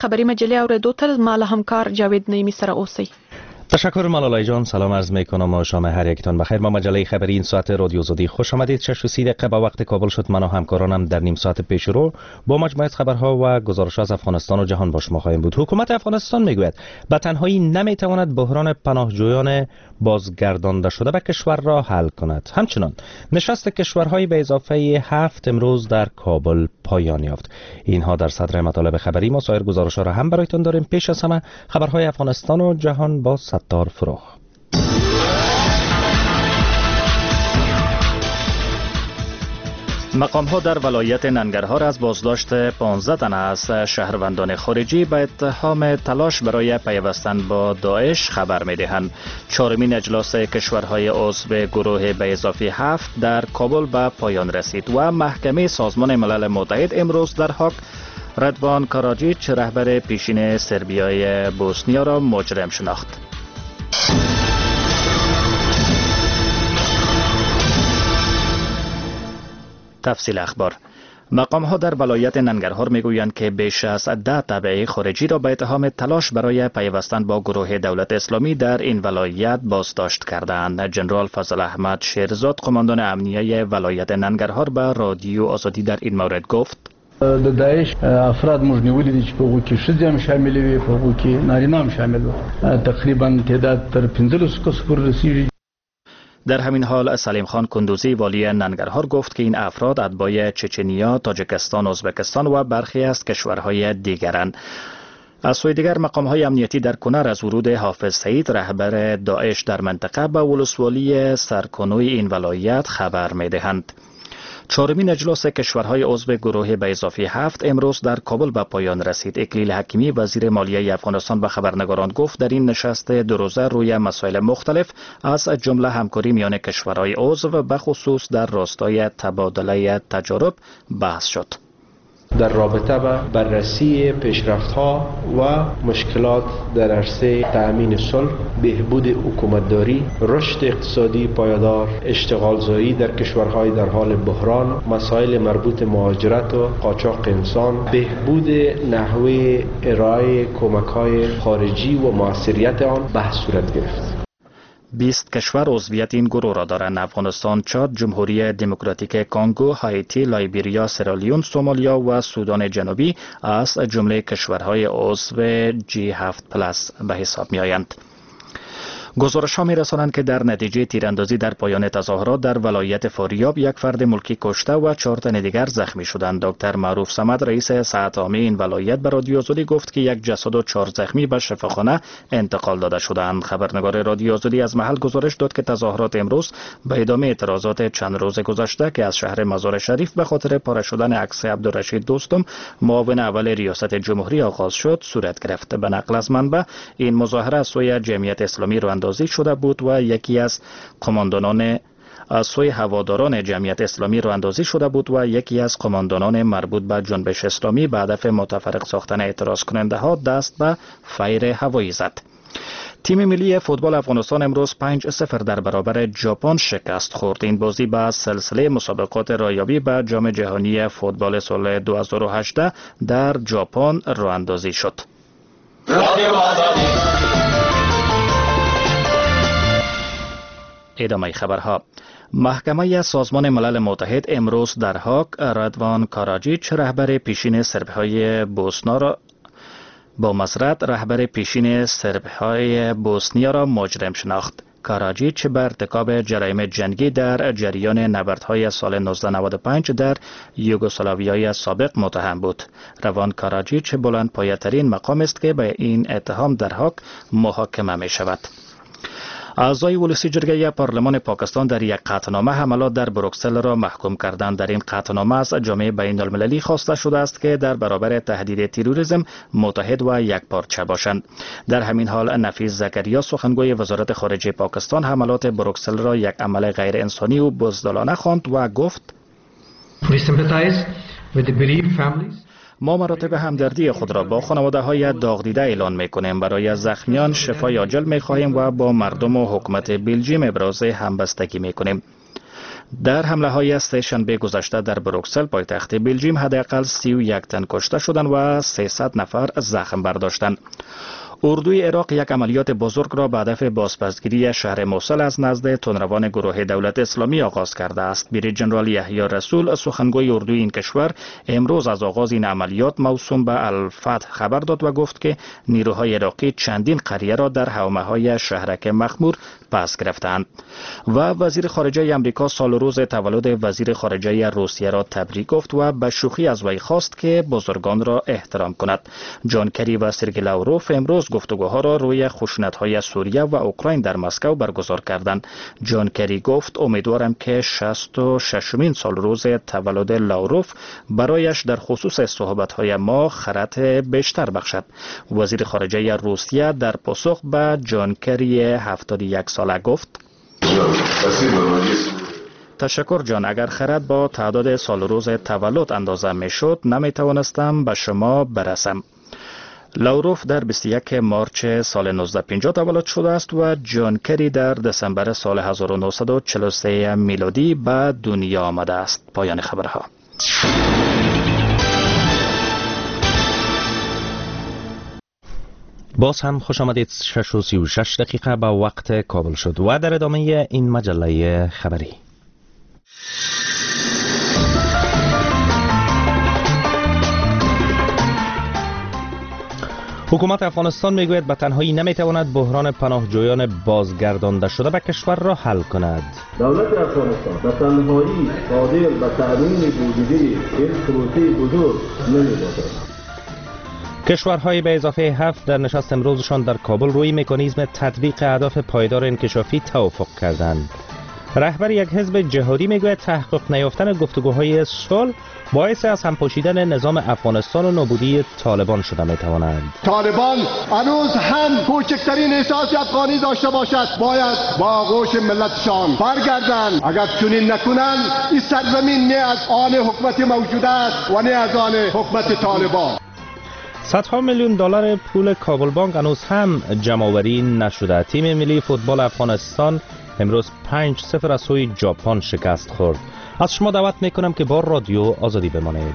خبری مجله اوریدو تر ما له همکار جاوید نعیمی سره اوسئ. تشکر ملالای جان. سلام عرض میکنم و شام هر یکتان بخیر. ما مجله خبری این ساعت رادیو زودی خوش آمدید. 6:30 دقیقه با وقت کابل شد. من و همکارانم در نیم ساعت پیش رو با مجموعه خبرها و گزارش‌ها از افغانستان و جهان با شما خواهیم بود. حکومت افغانستان میگوید به تنهایی نمیتواند بحران پناهجویان بازگردانده شده به کشور را حل کند. همچنین نشست کشورهای به اضافه 7 امروز در کابل پایان یافت. اینها در صدر مطالب خبری. ما سایر گزارش‌ها را هم برایتان داریم. پیش از همه خبرهای افغانستان و جهان با ستار فروغ. مقام‌ها در ولایت ننگرهار از بازداشت 15 تن از شهروندان خارجی به اتهام تلاش برای پیوستن با داعش خبر می‌دهند. چهارمین اجلاس کشورهای عضو گروه به اضافه 7 در کابل به پایان رسید و محکمه سازمان ملل متحد امروز در حق ردوان کاراجیچ رهبر پیشین سربیای بوسنیا را مجرم شناخت. تفصیل اخبار. مقام ها در ولایت ننگرهار میگویند که بیش از 10 تبعه خارجی را به اتهام تلاش برای پیوستن با گروه دولت اسلامی در این ولایت بازداشت کردند. جنرال فضل احمد شیرزاد قماندان امنیه ولایت ننگرهار به رادیو آزادی در این مورد گفت: د داعش افراد موږ نیولې دي چې په هغو کې ښځې هم شاملې وي، په هغو کې نارینه هم شامل وو. تقریبا تعداد تر 15 کسو پورې رسیږي. در همین حال سلیم خان کندوزی والی ننگرهار گفت که این افراد اتباع چچنیا، تاجیکستان، ازبکستان و برخی از کشورهای دیگرند. از سوی دیگر مقام‌های امنیتی در کنر از ورود حافظ سعید رهبر داعش در منطقه به ولسوالی سرکنوی این ولایت خبر می‌دهند. چهارمین اجلاس کشورهای عضو گروه به اضافه 7 امروز در کابل به پایان رسید. اکلیل حکیمی وزیر مالیه افغانستان به خبرنگاران گفت در این نشست دو روزه روی مسائل مختلف از جمله همکاری میان کشورهای عضو به خصوص در راستای تبادله تجارب بحث شد. در رابطه با بررسی پیشرفت‌ها و مشکلات در عرصه تأمین صلح، بهبود حکومتداری، رشد اقتصادی پایدار، اشتغالزایی در کشورهای در حال بحران، مسائل مربوط مهاجرت و قاچاق انسان، بهبود نحوه ارائه کمک‌های خارجی و موثریت آن بحث صورت گرفت. 20 کشور عضویت این گروه را دارند: افغانستان، چاد، جمهوری دموکراتیک کانگو، هایتی، لایبریا، سرالیون، سومالیا و سودان جنوبی از جمله کشورهای عضو G7+ به حساب می آیند. گزارش ها می رسانند که در نتیجه تیراندازی در پایان تظاهرات در ولایت فاریاب یک فرد ملکی کشته و 4 تن دیگر زخمی شدند. دکتر معروف صمد رئیس ساعت عامه این ولایت به رادیو آزادی گفت که یک جسد و 4 زخمی به شفاخانه انتقال داده شدند. خبرنگار رادیو آزادی از محل گزارش داد که تظاهرات امروز به ادامه اعتراضات چند روز گذشته که از شهر مزار شریف به خاطر پاره شدن عکس عبدالرشید دوستم معاون اول ریاست جمهوری آغاز شد صورت گرفت. به نقل از منبع این مظاهره از سوی جمعیت اسلامی اندازی شده بود و یکی از قماندانان از سوی هواداران جمعیت اسلامی راه اندازی شده بود و یکی از قماندانان مربوط به جنبش اسلامی به هدف متفرق ساختن اعتراض کننده ها دست به فیر هوایی زد. تیم ملی فوتبال افغانستان امروز 5-0 در برابر ژاپن شکست خورد. این بازی به سلسله مسابقات رایابی به جام جهانی فوتبال سال 2018 در ژاپن راه اندازی شد. ادامه خبرها. محکمه سازمان ملل متحد امروز در حق ردوان کاراجیچ رهبر پیشین سربهای بوسنا را با مزرعه رهبر پیشین سربهای بوسنیا را مجرم شناخت. کاراجیچ به ارتکاب جرایم جنگی در جریان نبردهای سال 1995 در یوگسلاویای سابق متهم بود. روان کاراجیچ بلندپایه‌ترین مقام است که به این اتهام در حق محاکمه می شود. اعضای ولسی جرگه پارلمان پاکستان در یک قطعنامه حملات در بروکسل را محکوم کردند. در این قطعنامه از جامعه بین المللی خواسته شده است که در برابر تهدید تروریسم متحد و یکپارچه باشند. در همین حال نفیس زکریا سخنگوی وزارت خارجه پاکستان حملات بروکسل را یک عمل غیر انسانی و بزدلانه خواند و گفت: ما مراتب همدردی خود را با خانواده های داغ دیده اعلان می کنیم. برای زخمیان شفای عاجل می خواهیم و با مردم و حکومت بلژیم ابراز همبستگی می کنیم. در حمله های سه شنبه گذشته در بروکسل پایتخت بلژیم حداقل 31 تن کشته شدند و 300 نفر زخم برداشتند. اردوی عراق یک عملیات بزرگ را به هدف بازپسگیری شهر موصل از نزد تندروان گروه دولت اسلامی آغاز کرده است. بریگیدیر ژنرال یحیی رسول سخنگوی اردوی این کشور امروز از آغاز این عملیات موسوم به الفتح خبر داد و گفت که نیروهای عراقی چندین قریه را در حومه‌های شهرک مخمور پس گرفتند. و وزیر خارجه آمریکا سال و روز تولد وزیر خارجه روسیه را تبریک گفت و به شوخی از وی خواست که بزرگان را احترام کند. جان کری و سرگئی لاوروف امروز گفتگوها را روی خشونت‌های سوریه و اوکراین در مسکو برگزار کردند. جان کری گفت امیدوارم که 66مین سال روز تولد لاوروف برایش در خصوص صحبت‌های ما خرد بیشتر بخشد. وزیر خارجه روسیه در پاسخ به جان کری 71 ساله گفت تشکر جان، اگر خرد با تعداد سال روز تولد اندازه میشد نمی توانستم به شما برسم. لاوروف در 21 مارچ سال 1950 تولد شده است و جان کری در دسامبر سال 1943 میلادی به دنیا آمده است. پایان خبرها. باز هم خوش آمدید. 6:36 دقیقه به وقت کابل شد و در ادامه این مجله خبری. حکومت افغانستان میگوید به تنهایی نمیتواند بحران پناهجویان بازگردانده شده به کشور را حل کند. دولت افغانستان به تنهایی قادر به تأمین بودجه این پروسه بزرگ نمیباشد. کشورهای به اضافه 7 در نشست امروزشان در کابل روی مکانیزم تطبیق اهداف پایدار انکشافی توافق کردند. رهبر یک حزب جهادی میگوید تحقق نیافتن گفتگوهای صلح باعث از هم پاشیدن نظام افغانستان و نابودی طالبان شده میتواند. طالبان هنوز هم کوچکترین احساس افغانی داشته باشد باید با آغوش ملتشان برگردند. اگر چنین نکنند این سرزمین نه از آن حکومت موجوده است و نه از آن حکومت طالبان. صدها میلیون دلار پول کابل بانک هنوز هم جمع‌آوری نشده. تیم ملی فوتبال افغانستان امروز 5-0 از سوی ژاپن شکست خورد. از شما دعوت میکنم که با رادیو آزادی بمانید.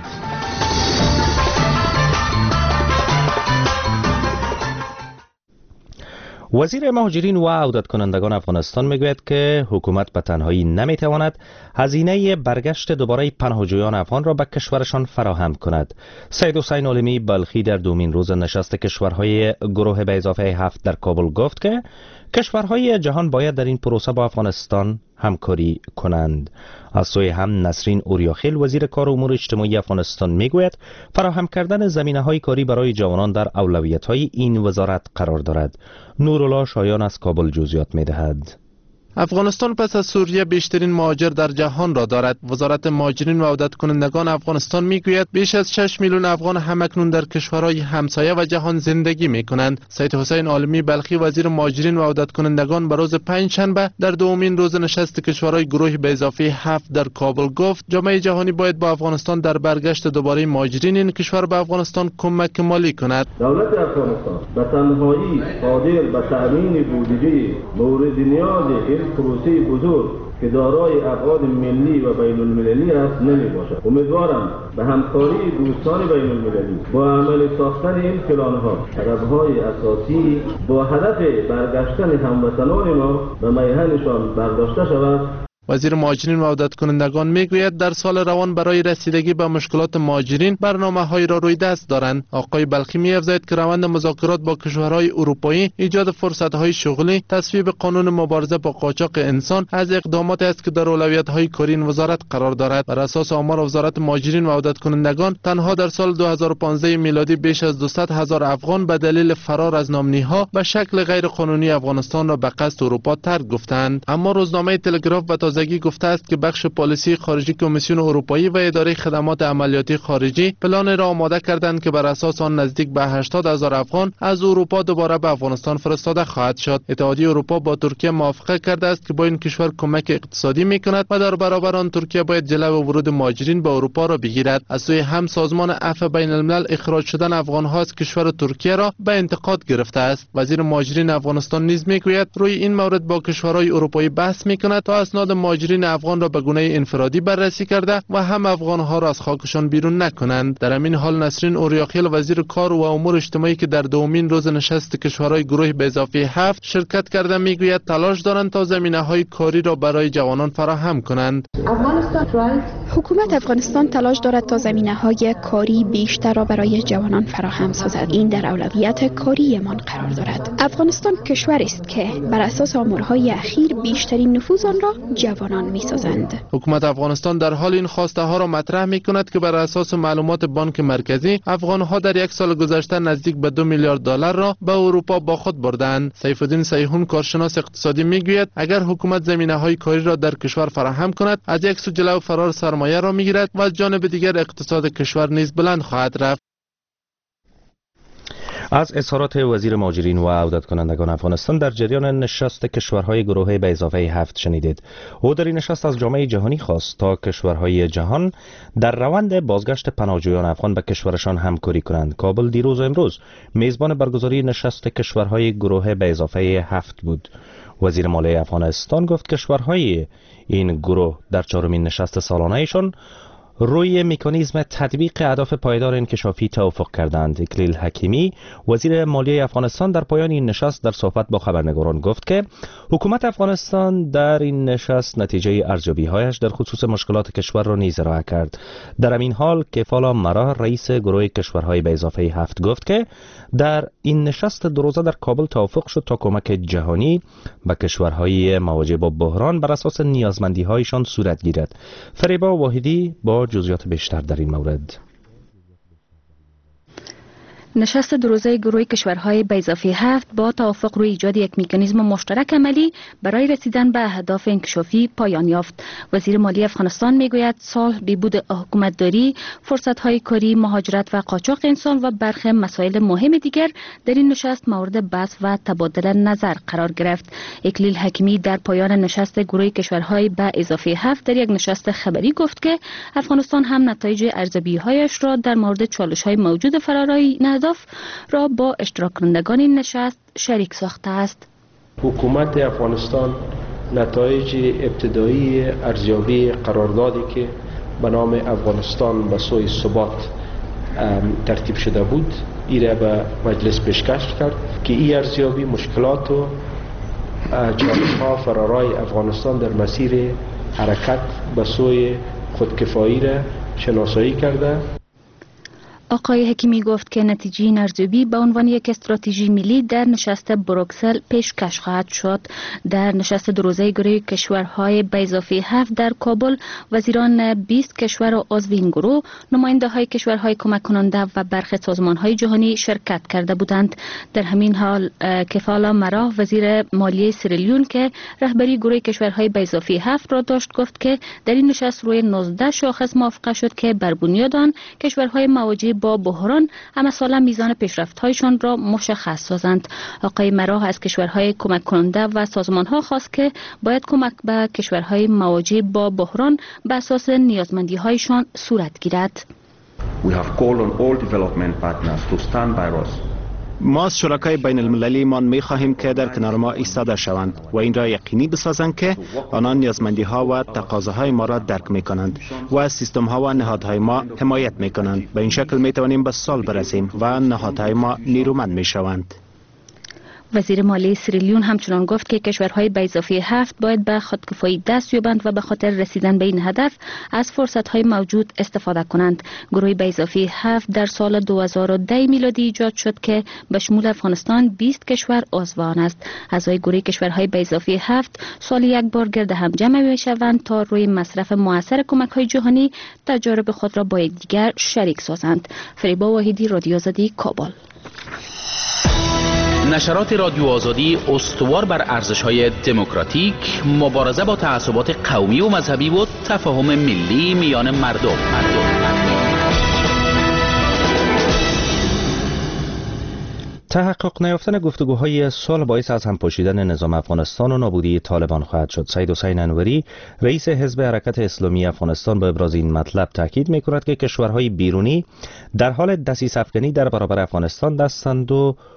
وزیر مهاجرین و عودت کنندگان افغانستان میگوید که حکومت به تنهایی نمیتواند هزینه برگشت دوباره پناهجویان افغان را به کشورشان فراهم کند. سید حسین عالمی بلخی در دومین روز نشست کشورهای گروه به اضافه 7 در کابل گفت که کشورهای جهان باید در این پروسه با افغانستان همکاری کنند. از سوی هم نسرین اوریاخیل وزیر کار و امور اجتماعی افغانستان میگوید فراهم کردن زمینه‌های کاری برای جوانان در اولویت‌های این وزارت قرار دارد. نورالله شایان از کابل جزئیات می‌دهد. افغانستان پس از سوریه بیشترین مهاجر در جهان را دارد. وزارت مهاجرین و عودت کنندگان افغانستان میگوید بیش از 6 میلیون افغان همکنون در کشورهای همسایه و جهان زندگی میکنند. سید حسین عالمی بلخی وزیر مهاجرین و عودت کنندگان به روز پنجشنبه در دومین روز نشست کشورهای گروه به اضافه 7 در کابل گفت جامعه جهانی باید با افغانستان در برگشت دوباره مهاجرین این کشور به افغانستان کمک مالی کند. دولت افغانستان به تنهایی قادر به تأمین بودجه مورد نیاز این پروسه بزرگ که دارای ابعاد ملی و بین المللی است نمی باشد. امیدوارم به همکاری دوستان بین المللی با عمل ساختن این پلان‌ها طلب‌های اساسی با هدف برگشتن هموطنان ما به میهنشان برداشته شود. وزیر مهاجرین و عودت کنندگان میگوید در سال روان برای رسیدگی به مشکلات مهاجرین برنامه‌های را روی دست دارند. آقای بلخی می‌افزاید که روند مذاکرات با کشورهای اروپایی، ایجاد فرصت‌های شغلی، تصویب قانون مبارزه با قاچاق انسان از اقداماتی است که در اولویت‌های کاری این وزارت قرار دارد. بر اساس آمار وزارت مهاجرین و عودت کنندگان تنها در سال 2015 میلادی بیش از 200,000 افغان به دلیل فرار از نامنی‌ها به شکل غیرقانونی افغانستان را به قصد اروپا ترک گفتند. اما روزنامه تلگراف به تازگی گفته است که بخش پالیسی خارجی کمیسیون اروپایی و اداره خدمات عملیاتی خارجی پلان را آماده کردند که بر اساس آن نزدیک به 80,000 افغان از اروپا دوباره به افغانستان فرستاده خواهد شد. اتحادیه اروپا با ترکیه موافقت کرده است که با این کشور کمک اقتصادی میکند و در برابر آن ترکیه باید جلو ورود مهاجرین به اروپا را بگیرد. از سوی هم سازمان عفو بین الملل اخراج شدن افغان‌ها از کشور ترکیه را به انتقاد گرفته است. وزیر مهاجرین افغانستان نیز میگوید روی این مورد با کشورهای اروپایی بحث میکند تا اسناد مهاجرین افغان را به گونه انفرادی بررسی کرده و هم افغانها را از خاکشان بیرون نکنند. در همین حال نسرین اوریاخیل وزیر کار و امور اجتماعی که در دومین روز نشست کشورهای گروه به اضافه 7 شرکت کرده میگوید تلاش دارند تا زمینه‌های کاری را برای جوانان فراهم کنند. حکومت افغانستان تلاش دارد تا زمینه‌های کاری بیشتر را برای جوانان فراهم سازد. این در اولویت کاریمان قرار دارد. افغانستان کشوری است که بر اساس آمارهای اخیر بیشترین نفوذ آن را جوانان می‌سازند. حکومت افغانستان در حال این خواسته ها را مطرح می‌کند که بر اساس معلومات بانک مرکزی افغان‌ها در یک سال گذشته نزدیک به 2 میلیارد دلار را به اروپا با خود بردند. سیف الدین سیحون کارشناس اقتصادی میگوید اگر حکومت زمینه‌های کاری را در کشور فراهم کند از یک سو جلو فرار سرمایه را میگیرد و از جانب دیگر اقتصاد کشور نیز بلند خواهد رفت. از اظهارات وزیر مهاجرین و عودت کنندگان افغانستان در جریان نشست کشورهای گروه به اضافه 7 شنیدید. او در این نشست از جامعه جهانی خواست تا کشورهای جهان در روند بازگشت پناهجویان افغان به کشورشان همکاری کنند. کابل دیروز و امروز میزبان برگزاری نشست کشورهای گروه به اضافه 7 بود. وزیر مالیه افغانستان گفت کشورهای این گروه در چهارمین نشست سالانه‌شان روی مکانیزم تطبیق اهداف پایدار انکشافی توافق کردند. اکلیل حکیمی وزیر مالیه افغانستان در پایان این نشست در صحبت با خبرنگاران گفت که حکومت افغانستان در این نشست نتیجه ارزیابی‌هایش در خصوص مشکلات کشور را نیز ارائه کرد. در همین حال کفالا مرا رئیس گروه کشورهای به اضافه 7 گفت که در این نشست دو روزه در کابل توافق شد تا کمک جهانی به کشورهای مواجه با بحران بر اساس نیازمندی‌هایشان صورت گیرد. فریبا واحدی با جزئیات بیشتر در این مورد. نشست دو روزه گروه کشورهای به اضافه 7 با توافق روی ایجاد یک مکانیزم مشترک عملی برای رسیدن به اهداف انکشافی پایان یافت. وزیر مالیه افغانستان میگوید صلح، بهبود حکومتداری، فرصت‌های کاری، مهاجرت و قاچاق انسان و برخی مسائل مهم دیگر در این نشست مورد بحث و تبادل نظر قرار گرفت. اکلیل حکیمی در پایان نشست گروه کشورهای به اضافه 7 در یک نشست خبری گفت که افغانستان هم نتایج ارزیابی‌هایش را در مورد چالش‌های موجود فرارای را با اشتراک کنندگان این نشست شریک ساخته است. حکومت افغانستان نتایج ابتدایی ارزیابی قراردادی که به نام افغانستان به سوی ثبات ترتیب شده بود ایره به مجلس پیشکش کرد که این ارزیابی مشکلات و چالش‌ها فرارای افغانستان در مسیر حرکت به سوی خودکفایی را شناسایی کرده. آقای حکیمی گفت که نتیجه این ارزیابی به عنوان یک استراتژی ملی در نشست بروکسل پیشکش خواهد شد. در نشست دو روزه گروه کشورهای به اضافه 7 در کابل وزیران 20 کشور و عضو این گروه، نماینده های کشورهای کمک کننده و برخی سازمان های جهانی شرکت کرده بودند. در همین حال کفالا مرا وزیر مالیه سیرالیون که رهبری گروه کشورهای به اضافه 7 را داشت گفت که در این نشست روی 19 شاخص موافقه شد که بر بنیاد آن کشورهای مواجه با بحران همساله میزان پیشرفت‌هایشان را مشخص سازند. آقای مرا از کشورهای کمک کننده و سازمان‌ها خواست که باید کمک به کشورهای مواجه با بحران به اساس نیازمندی‌هایشان صورت گیرد. We have called on all development partners to stand by us. ما از شرکای بین المللی من می خواهیم که در کنار ما ایستاده شوند و این را یقینی بسازند که آنان نیازمندی ها و تقاضاهای ما را درک می کنند و از سیستم ها و نهادهای ما حمایت می کنند. به این شکل می توانیم به سال برسیم و نهادهای ما نیرومند می شوند. وزیر مالیه سیرالیون همچنان گفت که کشورهای به اضافه 7 باید به خودکفایی دست یابند و به خاطر رسیدن به این هدف از فرصت‌های موجود استفاده کنند. گروه به اضافه 7 در سال 2010 میلادی ایجاد شد که به شمول افغانستان 20 کشور عضو آن است. اعضای گروه کشورهای به اضافه 7 سال یک بار گرد هم جمع می‌شوند تا روی مصرف مؤثر کمک‌های جهانی تجارب خود را با یکدیگر شریک سازند. فریبا واحدی، رادیو آزادی، کابل. نشرات رادیو آزادی استوار بر ارزش‌های دموکراتیک، مبارزه با تعصبات قومی و مذهبی و تفاهم ملی میان مردم. تحقق نیافتن گفتگوهای صلح باعث از هم پاشیدن نظام افغانستان و نابودی طالبان خواهد شد. سید حسین انوری رئیس حزب حرکت اسلامی افغانستان با ابراز این مطلب تاکید می‌کند که کشورهای بیرونی در حال دسیسه افکنی در برابر افغانستان هستند و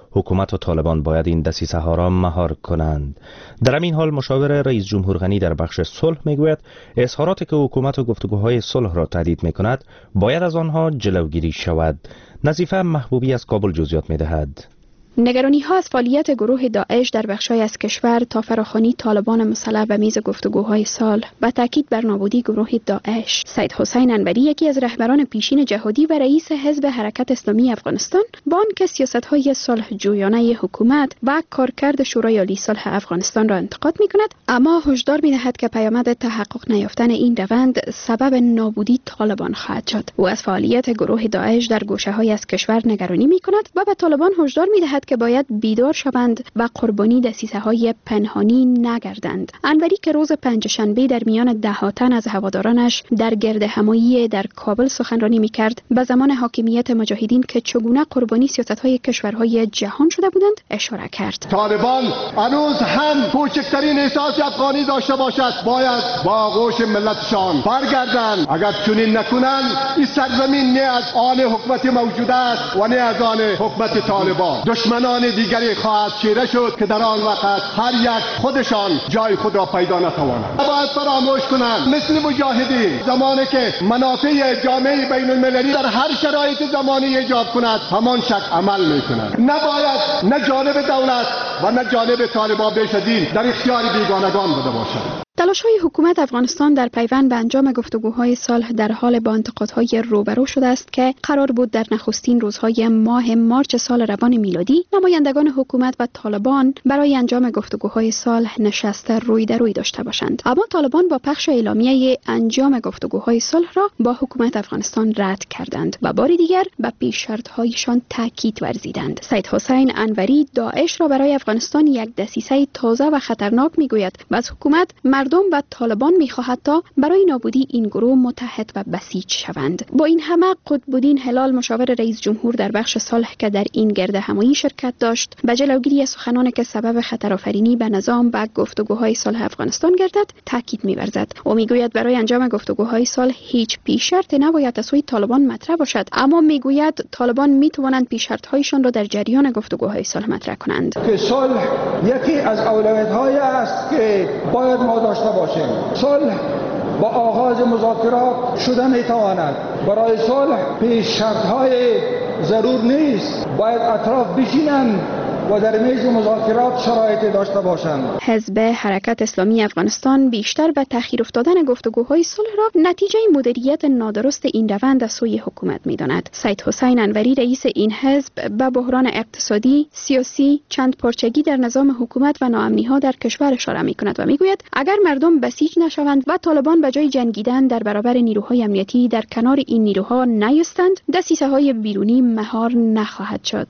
حکومت و طالبان باید این دسیسه ها را مهار کنند. در همین حال مشاور رئیس جمهور غنی در بخش صلح میگوید اظهاراتی که حکومت و گفتگوهای صلح را تهدید میکند باید از آنها جلوگیری شود. نظیفه محبوبی از کابل جزئیات میدهد. نگرانی ها از فعالیت گروه داعش در بخش‌های از کشور تا فراخوانی طالبان مسلح به میز گفتگوهای صلح و تاکید بر نابودی گروه داعش. سید حسین انوری، یکی از رهبران پیشین جهادی و رئیس حزب حرکت اسلامی افغانستان، با آنکه سیاست‌های صلح جویانه حکومت و کارکرد شورای عالی صلح افغانستان را انتقاد می‌کند، اما هشدار می‌دهد که پیامد تحقق نیافتن این روند سبب نابودی طالبان خواهد شد. او از فعالیت گروه داعش در گوشه‌های از کشور نگرانی می‌کند و به طالبان هشدار می‌دهد که باید بیدار شوند و قربانی دسیسه‌های پنهانی نگردند. انوری که روز پنجشنبه در میان ده تن از هوادارانش در گرد همایی در کابل سخنرانی می‌کرد، به زمان حاکمیت مجاهدین که چگونه قربانی سیاست‌های کشورهای جهان شده بودند اشاره کرد. طالبان هنوز هم کوچکترین احساس افغانی داشته باشد باید با آغوش ملتشان برگردند. اگر چنین نکنند این سرزمین نه از آن حکومت موجود است و نه از آن حکومت طالبان. دشمنان دیگری خواهد چیره شد که در آن وقت هر یک خودشان جای خود را پیدا نتوانند. باید فراموش کنند مثل مجاهدین زمانی که منافع جامعه بین المللی در هر شرایط زمانی ایجاد کند همان شک عمل میکنند. نباید نه جانب دولت و نه جانب طالبان بشدین در اختیار بیگانگان بوده باشد. تلاش‌های حکومت افغانستان در پیوند به انجام گفتگوهای صلح در حال با انتقادهای روبرو شده است که قرار بود در نخستین روزهای ماه مارچ سال روان میلادی نمایندگان حکومت و طالبان برای انجام گفتگوهای صلح نشست روی در روی داشته باشند. اما طالبان با پخش اعلامیه انجام گفتگوهای صلح را با حکومت افغانستان رد کردند و بار دیگر به پیش شرط‌هایشان تاکید ورزیدند. سید حسین انوری داعش را برای افغانستان یک دسیسه تازه و خطرناک میگوید و از حکومت مردم و طالبان می‌خواهد تا برای نابودی این گروه متحد و بسیج شوند. با این همه قطب‌الدین هلال، مشاور رئیس جمهور در بخش صلح که در این گرد همایی شرکت داشت، به جلوگیری از سخنانی که سبب خطرآفرینی به نظام و گفتگوهای صلح افغانستان گردد تاکید می‌ورزد. او میگوید برای انجام گفتگوهای صلح هیچ پیش شرطی نباید از سوی طالبان مطرح باشد، اما میگوید طالبان می‌توانند پیش شرط‌هایشان را در جریان گفتگوهای صلح مطرح کنند. که صلح یکی از اولویت‌های است که باید ما داشته باشیم. صلح با آغاز مذاکرات شده میتواند. برای صلح پیش شرط‌های ضرور نیست. باید اطراف بشینند و در میز مذاکرات شرایطی داشته باشند. حزب حرکت اسلامی افغانستان بیشتر به تأخیر افتادن گفتگوهای صلح را نتیجه مدیریت نادرست این روند از سوی حکومت می‌داند. سید حسین انوری، رئیس این حزب، به بحران اقتصادی، سیاسی، چند پارچگی در نظام حکومت و ناامنی‌ها در کشور اشاره می‌کند و می‌گوید اگر مردم بسیج نشوند و طالبان به جای جنگیدن در برابر نیروهای امنیتی در کنار این نیروها نیستند، دسیسه‌های بیرونی مهار نخواهد شد.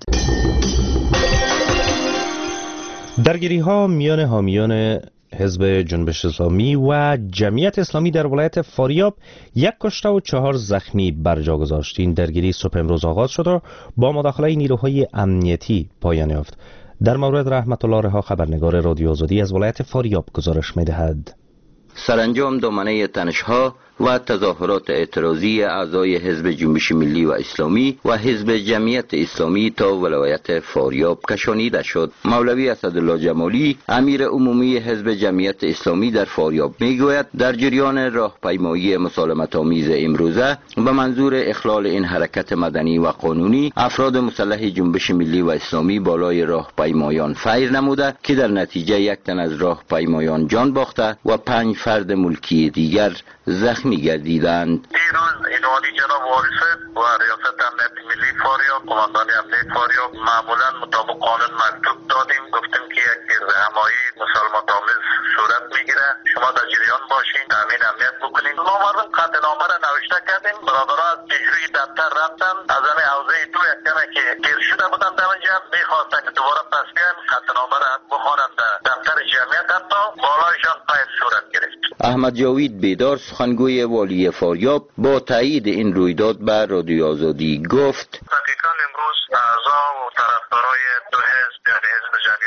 درگیری ها میان حامیان حزب جنبش اسلامی و جمعیت اسلامی در ولایت فاریاب 1 کشته و 4 زخمی برجا گذاشت. این درگیری صبح امروز آغاز شد و با مداخله نیروهای امنیتی پایان یافت. در مورد رحمت الله رها، خبرنگار رادیو آزادی از ولایت فاریاب گزارش می‌دهد. سرانجام دامنه تنش‌ها و تظاهرات اعتراضی اعضای حزب جنبش ملی و اسلامی و حزب جمعیت اسلامی تا ولایت فاریاب کشانیده شد. مولوی اسدالله جمالی، امیر عمومی حزب جمعیت اسلامی در فاریاب، میگوید در جریان راهپیمایی مسالمت آمیز امروزه به منظور اخلال این حرکت مدنی و قانونی، افراد مسلح جنبش ملی و اسلامی بالای راهپیمایان فیر نموده که در نتیجه 1 تن از راهپیمایان جان باخته و 5 فرد ملکی دیگر زخمی گردیدند. دیروز عنوانی جناب وارث و ریاست امنیت ملی فاریاب، قماندان امنیت فاریاب، معمولا مطابق قانون مکتوب دادیم، گفتیم که یک گردهمایی مسالمت آمیز صورت میگیره، شما در جریان باشین، تامین امنیت بکنین. ما مردم قطعنامه را نوشته کردیم، برادرها از پیشروی دفتر رفتن، از همه حوزه 2 یک کمی که گیر شده بودن در اونجا میخواستن که دوباره پس بیایم قطعنامه را بخوانند دفتر جمعیت، حتی بالایشان پای صورت گرفت. احمد جاوید بیدار، سخنگوی والی فاریاب، با تایید این رویداد به رادیو آزادی گفت: دقیقاً امروز اعضا و طرفدارای 2 حزب، یعنی حزب جمعیت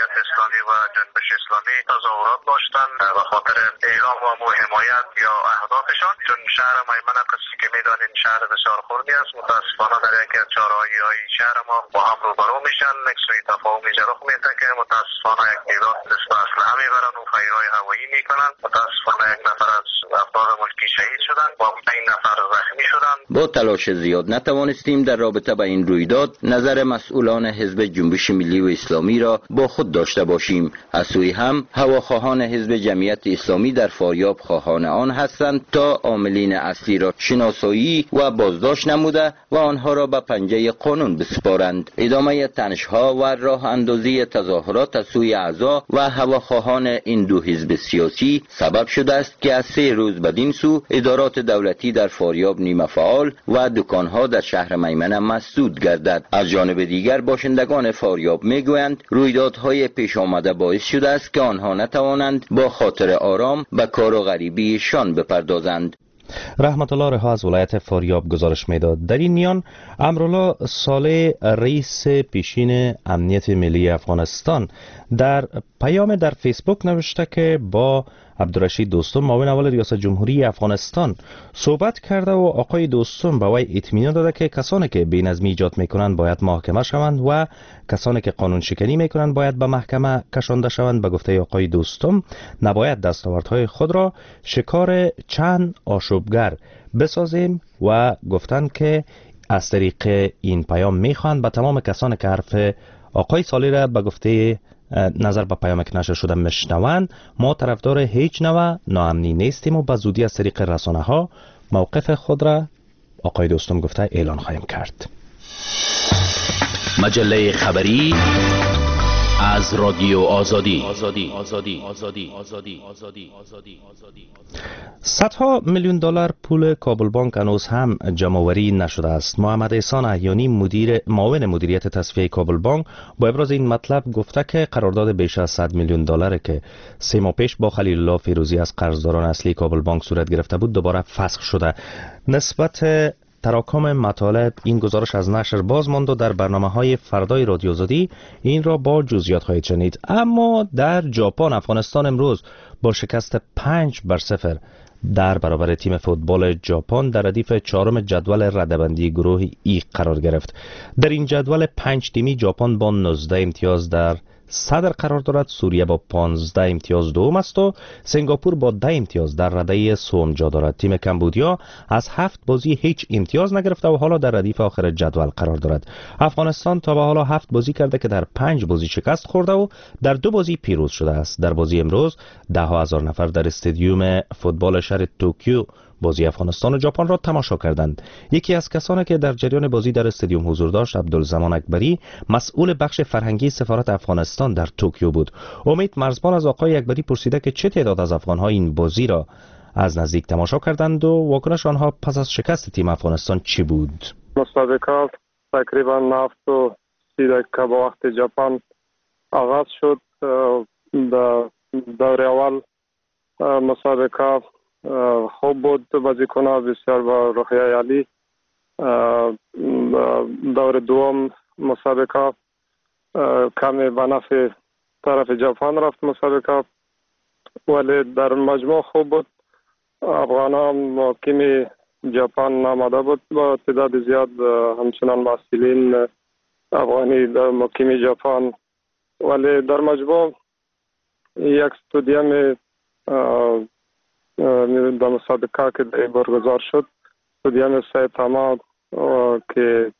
جمعیت اسلامی و جنبش اسلامی تظاهرات داشتند به خاطر اعلام و حمایت یا اهدافشان، چون شهر میمن قصی که میدانین شهر بسیار خردی است. متاسفانه در یکی از چهارراهی‌های شهر ما با هم روبرو میشن، یک سوی تفاهم رخ میده که متاسفانه یک تعداد نصف اسلحه میبرن و فایرهای هوایی میکنن. متاسفانه یک نفر از افراد ملکی شهید شدن و 5 نفر زخمی شدن. با تلاش زیاد نتوانستیم در رابطه با این رویداد نظر مسئولان حزب جنبش ملی و اسلامی را با خود داشته باشیم. از سوی هم هواخواهان حزب جمعیت اسلامی در فاریاب خواهان آن هستند تا عاملین اصلی را شناسایی و بازداشت نموده و آنها را به پنجه قانون بسپارند. ادامه تنش‌ها و راه اندازی تظاهرات از سوی اعضا و هواخواهان این دو حزب سیاسی سبب شده است که از 3 روز بدین سو ادارات دولتی در فاریاب نیمه فعال و دکان‌ها در شهر میمنه مسدود گردد. از جانب دیگر باشندگان فاریاب میگویند رویدادهای پیش آمده باعث شده است که آنها نتوانند با خاطر آرام به کار و غریبیشان بپردازند. رحمت الله رها از ولایت فاریاب گزارش میداد. در این میان امرالله صالح رئیس پیشین امنیت ملی افغانستان در پیام در فیسبوک نوشته که با عبدالرشید دوستم معاون اول ریاست جمهوری افغانستان صحبت کرده و آقای دوستم به وی اطمینان داده که کسانی که بی‌نظمی ایجاد میکنند باید محاکمه شوند و کسانی که قانون شکنی میکنند باید به محکمه کشانده شوند. به گفته آقای دوستم نباید دستاوردهای خود را شکار چند آشوبگر بسازیم و گفتند که از طریق این پیام میخواهند به تمام کسانی که حرف آقای صالح را به گفته نظر به پیام که نشر شده مشنوند، ما طرفدار هیچ نوع ناامنی نیستیم و به زودی از طریق رسانه ها موقف خود را آقای دوستم گفته اعلان خواهیم کرد. مجله خبری از رادیو آزادی. صدها میلیون دلار پول کابل بانک هنوز هم جمع‌آوری نشده است. محمد احسان احیانی معاون مدیریت تصفیه کابل بانک با ابراز این مطلب گفته که قرارداد بیش از 100 میلیون دلار که 3 ماه پیش با خلیل الله فیروزی از قرضداران اصلی کابل بانک صورت گرفته بود دوباره فسخ شده. نسبت تراکم مطالب این گزارش از نشر باز ماند و در برنامه‌های فردای رادیو آزادی این را با جزئیات خواهید شنید. اما در ژاپن افغانستان امروز با شکست 5-0 در برابر تیم فوتبال ژاپن در ردیف 4 جدول رده‌بندی گروه ای قرار گرفت. در این جدول 5 تیمی ژاپن با 19 امتیاز در صدر قرار دارد، سوریه با 15 امتیاز دوم است و سنگاپور با 10 امتیاز در رده سوم جا دارد. تیم کمبودیا از 7 بازی هیچ امتیاز نگرفته و حالا در ردیف آخر جدول قرار دارد. افغانستان تا به حالا 7 بازی کرده که در 5 بازی شکست خورده و در 2 بازی پیروز شده است. در بازی امروز 10,000 نفر در استادیوم فوتبال شهر توکیو بازی افغانستان و ژاپن را تماشا کردند. یکی از کسانی که در جریان بازی در استادیوم حضور داشت عبدالزمان اکبری مسئول بخش فرهنگی سفارت افغانستان در توکیو بود. امید مرزبان از آقای اکبری پرسیده که چه تعداد از افغان‌ها این بازی را از نزدیک تماشا کردند و واکنش آنها پس از شکست تیم افغانستان چی بود؟ مسابقات تقریبا 9:30 دقیقه با وقت ژاپن آغاز شد. در دور اول مسابقه خوب بود، بازیکن‌ها بسیار با روحیه عالی. دور دوم مسابقه کمی به نفع طرف ژاپن رفت مسابقه، ولی در مجموع خوب بود. افغان‌ها محکم ژاپن آماده بود با تعداد زیاد، همچنان مسئولین افغانی در محکم ژاپن، ولی در مجموع یک استادیوم در مسابقه که برگزار شد استادیوم سایتاما که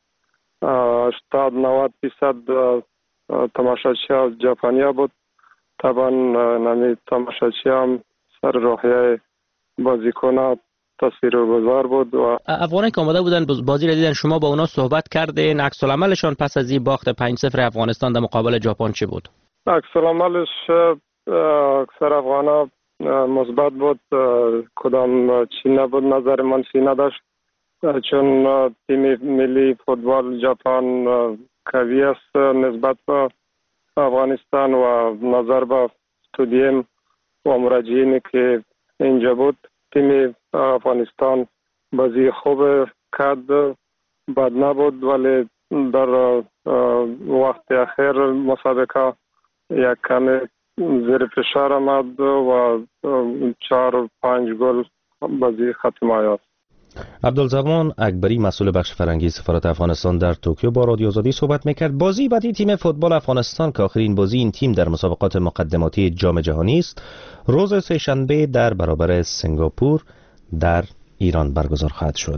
80-90% تماشاچی ژاپنی بود. طبعا نمی تماشاچی هم سر روحیه بازیکن‌ها تاثیرگذار بود. و افغانایی که آماده بودن بازی را دیدن، شما با اونا صحبت کردین؟ عکس العملشان پس از این باخت 5-0 افغانستان در مقابل ژاپن چی بود؟ عکس العملش اکثر افغانا مثبت بود، کدام چی نبود، نظر منفی نداشت، چون تیم ملی فوتبال ژاپن قوی است نسبت به افغانستان و نظر به استادیوم و مراجعینی که اینجا بود. تیم افغانستان بازی خوب کرد، بد نبود، ولی در وقت اخیر مسابقه یک کمی زیر فشار آمد و 4-5 گل بازی ختم آید. عبدالزمان اکبری مسئول بخش فرنگی سفارت افغانستان در توکیو با رادیو آزادی صحبت میکرد. بازی بعدی تیم فوتبال افغانستان که آخرین بازی این تیم در مسابقات مقدماتی جام جهانی است روز سه‌شنبه در برابر سنگاپور در ایران برگزار خواهد شد.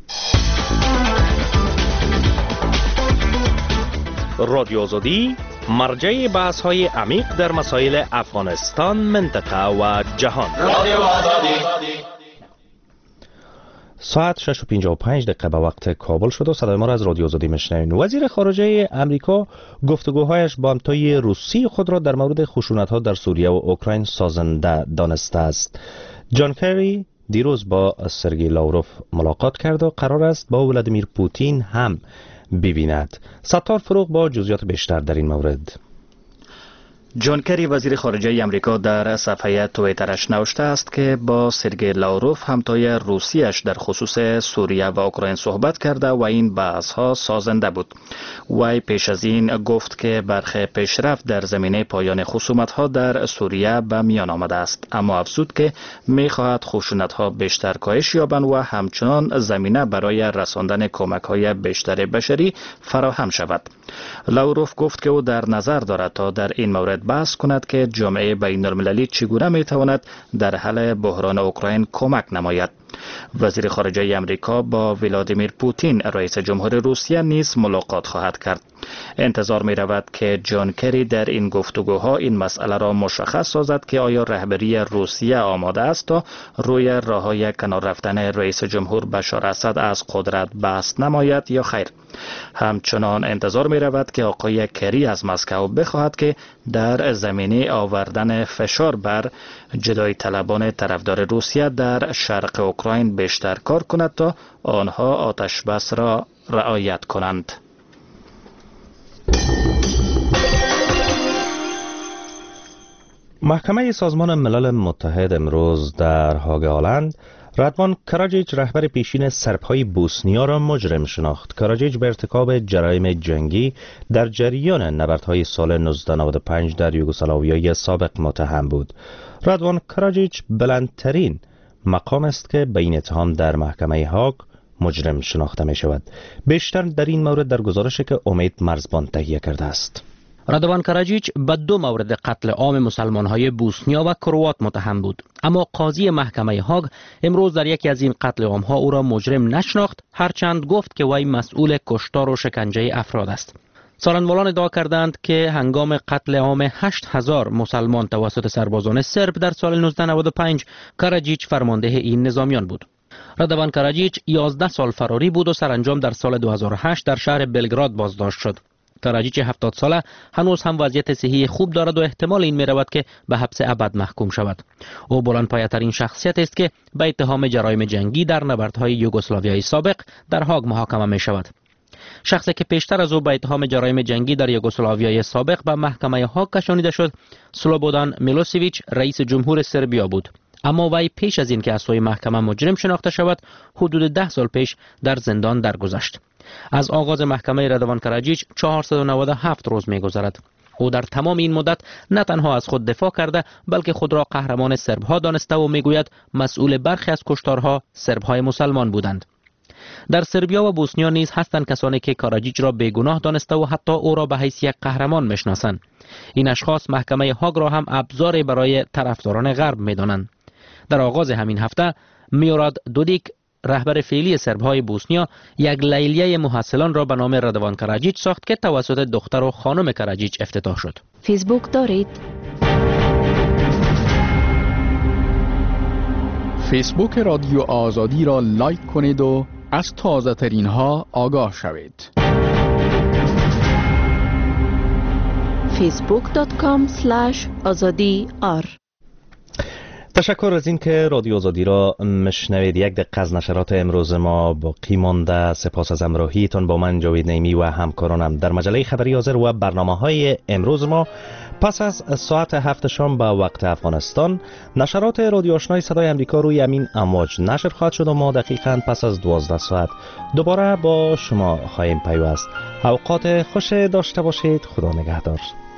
رادیو آزادی مرجع بحث‌های عمیق در مسائل افغانستان، منطقه و جهان. رادیو آزادی. ساعت 6:55 به وقت کابل شد و صدای ما را از رادیو آزادی میشنوید. وزیر خارجه امریکا گفتگوهایش با همتای روسی خود را در مورد خشونت‌ها در سوریه و اوکراین سازنده دانسته است. جان کری دیروز با سرگئی لاوروف ملاقات کرد و قرار است با ولادیمیر پوتین هم ببیند. ستار فروغ با جزئیات بیشتر در این مورد. جان کری وزیر خارجه امریکا در صفحه توییترش نوشته است که با سرگئی لاوروف همتای روسیش در خصوص سوریه و اوکراین صحبت کرده و این بحث‌ها سازنده بود. وی پیش از این گفت که برخی پیشرفت در زمینه پایان خصومت‌ها در سوریه به میان آمده است، اما افزود که می‌خواهد خشونت‌ها بیشتر کاهش یابند و همچنان زمینه برای رساندن کمک‌های بیشتر بشری فراهم شود. لاوروف گفت که او در نظر دارد تا در این مورد بحث کند که جامعه بین‌المللی چگونه میتواند در حل بحران اوکراین کمک نماید. وزیر خارجه امریکا با ولادیمیر پوتین رئیس جمهور روسیه نیز ملاقات خواهد کرد. انتظار می رود که جان کری در این گفتگوها این مسئله را مشخص سازد که آیا رهبری روسیه آماده است تا روی راههای کنار رفتن رئیس جمهور بشار اسد از قدرت بحث نماید یا خیر. همچنان انتظار می رود که آقای کری از مسکو بخواهد که در زمینه آوردن فشار بر جدای طلبان طرفدار روسیه در شرق اوکراین بیشتر کار کند تا آنها آتش بس را رعایت کنند. محکمه سازمان ملل متحد امروز در هاگ هلند رادوان کاراجیچ رهبر پیشین سربهای بوسنیا را مجرم شناخت. کاراجیچ به ارتکاب جرایم جنگی در جریان نبردهای سال 1995 در یوگسلاویای سابق متهم بود. رادوان کاراجیچ بلندترین مقام است که به این اتهام در محکمه هاگ مجرم شناخته می شود. بیشتر در این مورد در گزارشی که امید مرزبان تهیه کرده است. رادوان کاراجیچ به 2 مورد قتل عام مسلمان‌های بوسنیا و کروات متهم بود، اما قاضی محکمه هاگ امروز در یکی از این قتل عام‌ها او را مجرم نشناخت، هرچند گفت که وی مسئول کشتار و شکنجه افراد است. سالنوالان ادعا کردند که هنگام قتل عام 8000 مسلمان توسط سربازان سرب در سال 1995 کاراجیچ فرمانده این نظامیان بود. رادوان کاراجیچ 11 سال فراری بود و سرانجام در سال 2008 در شهر بلگراد بازداشت شد. کاراجیچ 70 ساله هنوز هم وضعیت صحی خوب دارد و احتمال این می رود که به حبس ابد محکوم شود. او بلندپایه‌ترین شخصیت است که به اتهام جرایم جنگی در نبردهای یوگسلاویای سابق در هاگ محاکمه می شود. شخصی که پیشتر از او به اتهام جرایم جنگی در یوگسلاویای سابق به محکمه هاگ کشانیده شد، سلوبودان میلوسیویچ رئیس جمهور سربیا بود. اما وی پیش از این که از سوی محکمه مجرم شناخته شود، حدود 10 سال پیش در زندان درگذشت. از آغاز محکمه رادوان کاراجیچ 497 روز می‌گذرد. او در تمام این مدت نه تنها از خود دفاع کرده، بلکه خود را قهرمان سرب‌ها دانسته و میگوید مسئول برخی از کشتارها سرب‌های مسلمان بودند. در سربیا و بوسنیا نیز هستند کسانی که کاراجیچ را بیگناه دانسته و حتی او را به حیث یک قهرمان میشناسند. این اشخاص محکمه هاگ را هم ابزاری برای طرفداران غرب می‌دانند. در آغاز همین هفته میوراد دودیک رهبر فعلی سرب‌های بوسنیا یک لیلیه محصلان را به نام رادوان کاراجیچ ساخت که توسط دختر و خانم کاراجیچ افتتاح شد. فیسبوک دارید؟ فیسبوک رادیو آزادی را لایک کنید و از تازه ترین ها آگاه شوید. facebook.com/azadi.ar تشکر از این که رادیو آزادی را مشنوید. 1 دقیقه از نشرات امروز ما باقی مانده. سپاس از همراهیتان با من جاوید نعیمی و همکارانم. در مجله خبری حاضر و برنامه‌های امروز ما پس از ساعت 7 شام به وقت افغانستان نشرات رادیو آشنای صدای امریکا روی همین امواج نشر خواهد شد و ما دقیقاً پس از 12 ساعت دوباره با شما خواهیم پیوست. اوقات خوش داشته باشید. خدا نگهدار.